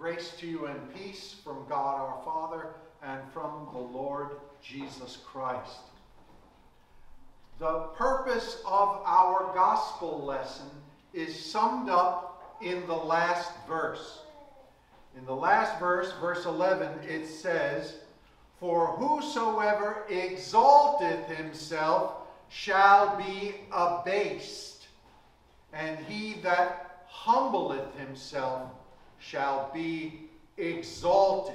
Grace to you and peace from God our Father and from the Lord Jesus Christ. The purpose of our gospel lesson is summed up in the last verse. In the last verse, verse 11, it says, "For whosoever exalteth himself shall be abased, and he that humbleth himself shall be exalted."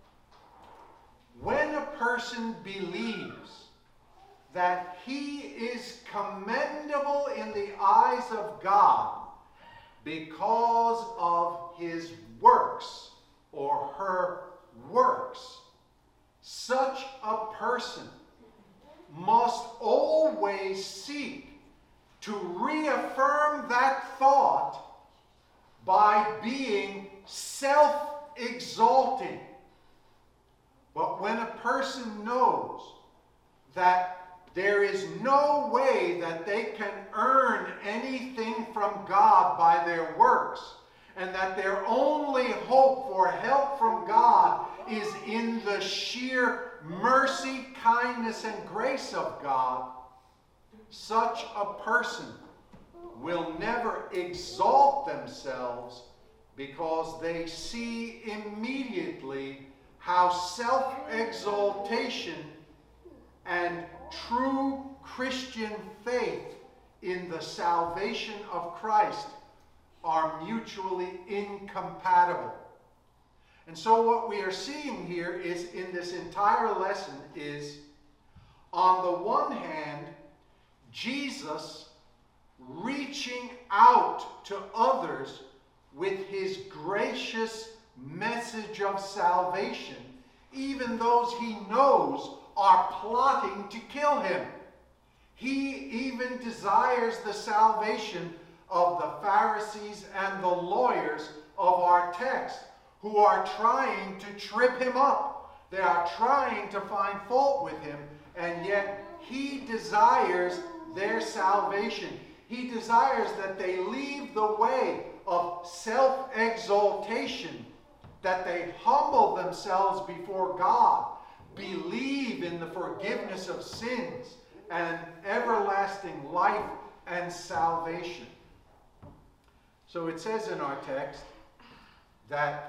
When a person believes that he is commendable in the eyes of God because of his works or her works, such a person must always seek to reaffirm that thought by being self-exalting. But when a person knows that there is no way that they can earn anything from God by their works, and that their only hope for help from God is in the sheer mercy, kindness, and grace of God, such a person will never exalt themselves because they see immediately how self-exaltation and true Christian faith in the salvation of Christ are mutually incompatible. And so what we are seeing here is in this entire lesson is, on the one hand, Jesus reaching out to others with his gracious message of salvation, even those he knows are plotting to kill him. He even desires the salvation of the Pharisees and the lawyers of our text, who are trying to trip him up. They are trying to find fault with him, and yet he desires their salvation. He desires that they leave the way of self-exaltation, that they humble themselves before God, believe in the forgiveness of sins and everlasting life and salvation. So it says in our text that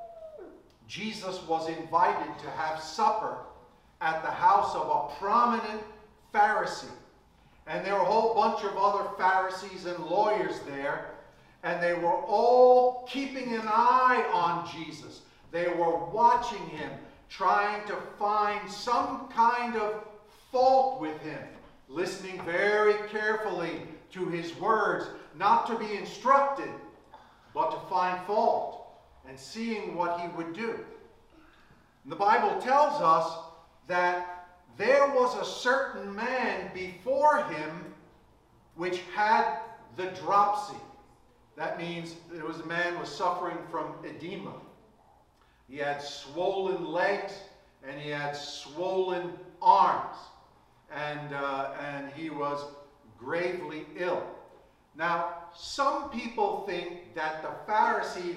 Jesus was invited to have supper at the house of a prominent Pharisee. And there were a whole bunch of other Pharisees and lawyers there, and they were all keeping an eye on Jesus. They were watching him, trying to find some kind of fault with him, listening very carefully to his words, not to be instructed, but to find fault, and seeing what he would do. And the Bible tells us that there was a certain man before him which had the dropsy. That means there was a man who was suffering from edema. He had swollen legs and he had swollen arms, and he was gravely ill. Now, some people think that the Pharisees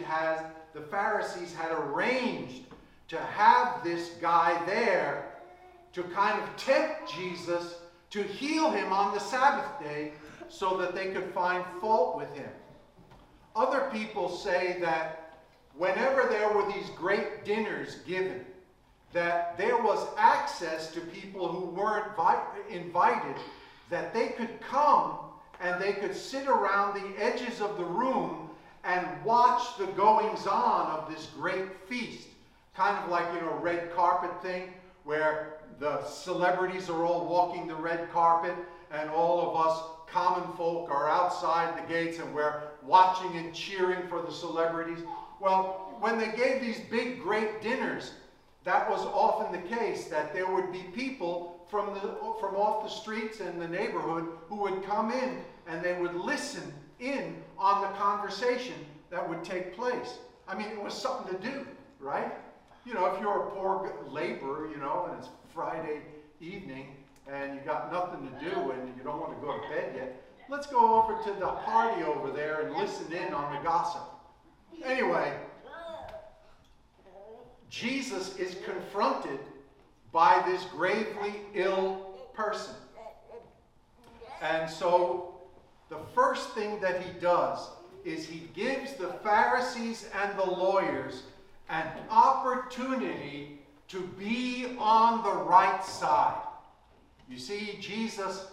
had arranged to have this guy there to kind of tempt Jesus to heal him on the Sabbath day so that they could find fault with him. Other people say that whenever there were these great dinners given, that there was access to people who weren't invited, that they could come and they could sit around the edges of the room and watch the goings-on of this great feast. Kind of like, red carpet thing, where the celebrities are all walking the red carpet, and all of us common folk are outside the gates, and we're watching and cheering for the celebrities. Well, when they gave these big, great dinners, that was often the case, that there would be people from off the streets in the neighborhood who would come in, and they would listen in on the conversation that would take place. I mean, it was something to do, right? If you're a poor laborer, and it's Friday evening, and you got nothing to do, and you don't want to go to bed yet, let's go over to the party over there and listen in on the gossip. Anyway, Jesus is confronted by this gravely ill person. And so the first thing that he does is he gives the Pharisees and the lawyers an opportunity to be on the right side. You see, Jesus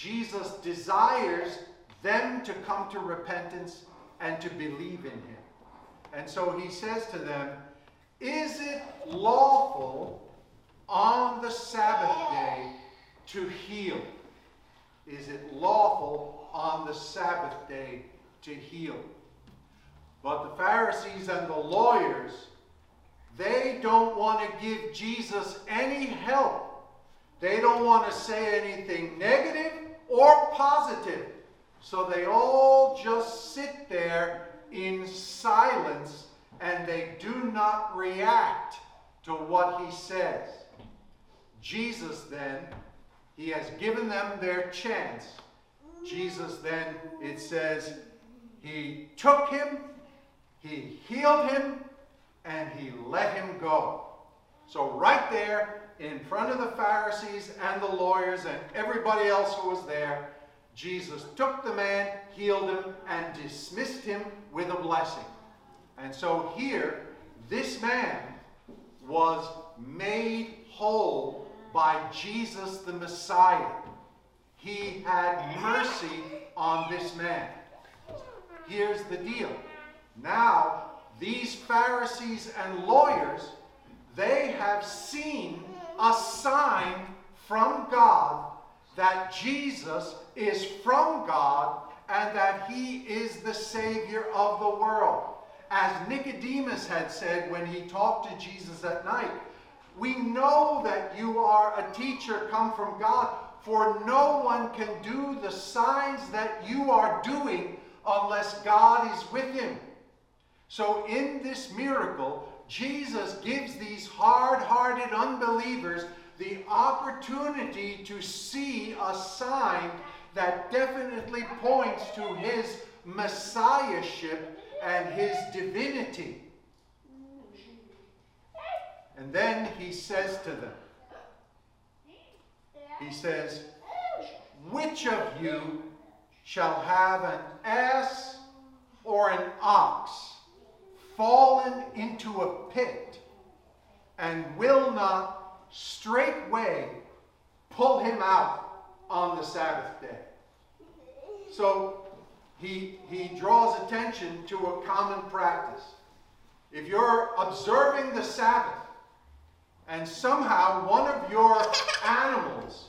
desires them to come to repentance and to believe in him. And so he says to them, is it lawful on the Sabbath day to heal? Is it lawful on the Sabbath day to heal? But the Pharisees and the lawyers, they don't want to give Jesus any help. They don't want to say anything negative or positive. So they all just sit there in silence and they do not react to what he says. Jesus then, he has given them their chance. Jesus then, it says, he took him, he healed him, and he let him go. So right there, in front of the Pharisees and the lawyers and everybody else who was there, Jesus took the man, healed him, and dismissed him with a blessing. And so here, this man was made whole by Jesus the Messiah. He had mercy on this man. Here's the deal. Now, these Pharisees and lawyers, they have seen a sign from God that Jesus is from God and that he is the Savior of the world. As Nicodemus had said when he talked to Jesus at night, we know that you are a teacher come from God, for no one can do the signs that you are doing unless God is with him. So in this miracle, Jesus gives these hard-hearted unbelievers the opportunity to see a sign that definitely points to his messiahship and his divinity. And then he says to them, he says, which of you shall have an ass or an ox fallen into a pit and will not straightway pull him out on the Sabbath day? So he draws attention to a common practice. If you're observing the Sabbath and somehow one of your animals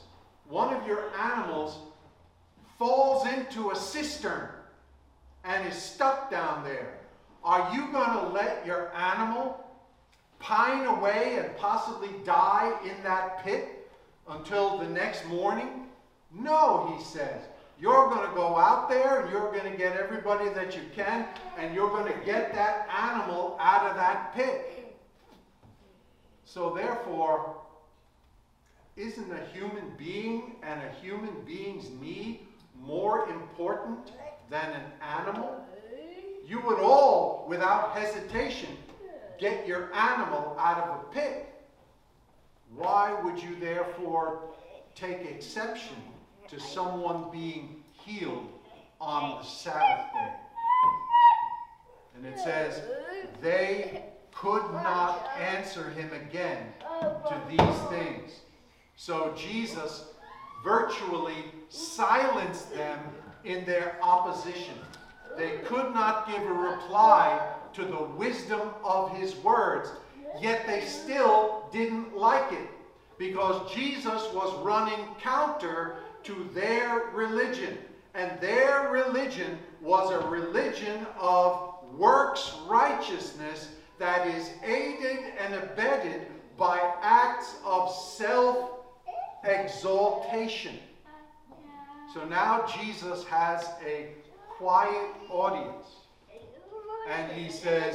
falls into a cistern and is stuck down there, are you going to let your animal pine away and possibly die in that pit until the next morning? No, he says. You're going to go out there and you're going to get everybody that you can, and you're going to get that animal out of that pit. So therefore, isn't a human being and a human being's need more important than an animal? You would all, without hesitation, get your animal out of a pit. Why would you therefore take exception to someone being healed on the Sabbath day? And it says, they could not answer him again to these things. So Jesus virtually silenced them in their opposition. They could not give a reply to the wisdom of his words, yet they still didn't like it, because Jesus was running counter to their religion. And their religion was a religion of works righteousness that is aided and abetted by acts of self-exaltation. So now Jesus has a quiet audience. And he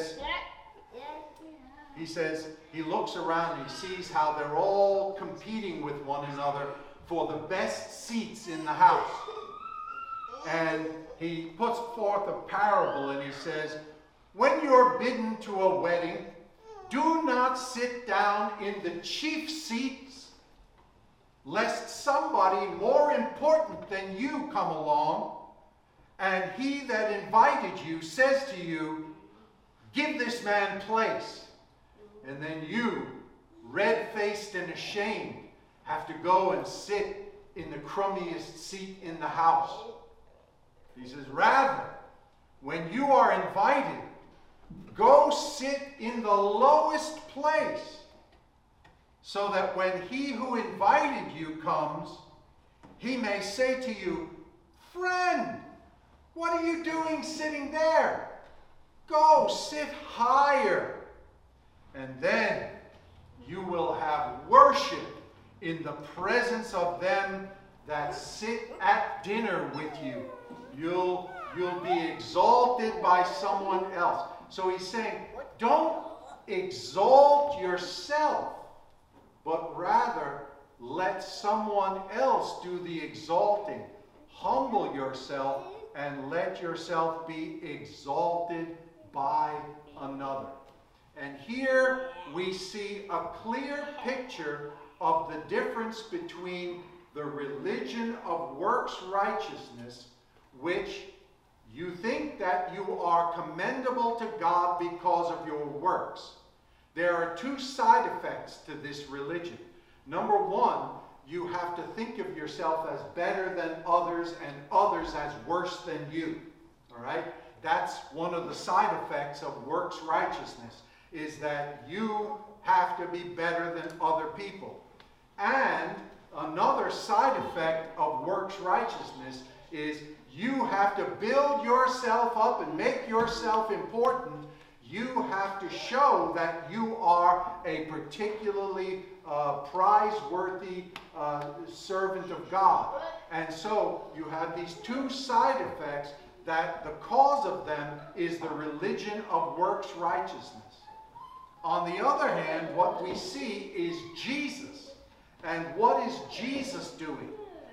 looks around and he sees how they're all competing with one another for the best seats in the house. And he puts forth a parable and he says, when you're bidden to a wedding, Do not sit down in the chief seats, lest somebody more important than you come along, and he that invited you says to you, give this man place. And then you, red-faced and ashamed, have to go and sit in the crummiest seat in the house. He says, rather, when you are invited, go sit in the lowest place, so that when he who invited you comes, he may say to you, friend, what are you doing sitting there? Go sit higher. And then you will have worship in the presence of them that sit at dinner with you. You'll be exalted by someone else. So he's saying, don't exalt yourself, but rather let someone else do the exalting. Humble yourself and let yourself be exalted by another. And here we see a clear picture of the difference between the religion of works righteousness, which you think that you are commendable to God because of your works. There are two side effects to this religion. Number one, you have to think of yourself as better than others and others as worse than you. All right? That's one of the side effects of works righteousness, is that you have to be better than other people. And another side effect of works righteousness is you have to build yourself up and make yourself important. You have to show that you are a particularly prizeworthy servant of God. And so you have these two side effects that the cause of them is the religion of works righteousness. On the other hand, what we see is Jesus. And what is Jesus doing?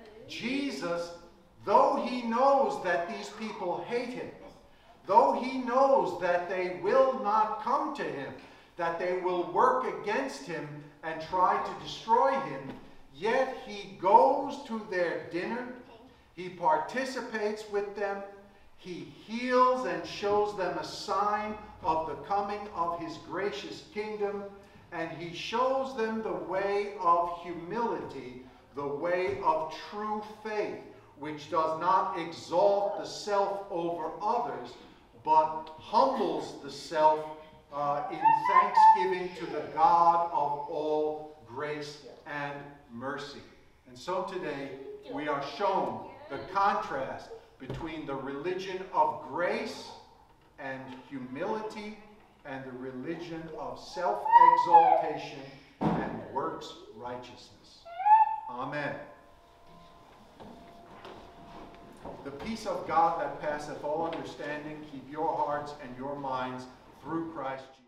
Jesus, though he knows that these people hate him, though he knows that they will not come to him, that they will work against him and try to destroy him, yet he goes to their dinner, he participates with them, he heals and shows them a sign of the coming of his gracious kingdom, and he shows them the way of humility, the way of true faith, which does not exalt the self over others, but humbles the self in thanksgiving to the God of all grace and mercy. And so today we are shown the contrast between the religion of grace and humility and the religion of self-exaltation and works righteousness. Amen. The peace of God that passeth all understanding, keep your hearts and your minds through Christ Jesus.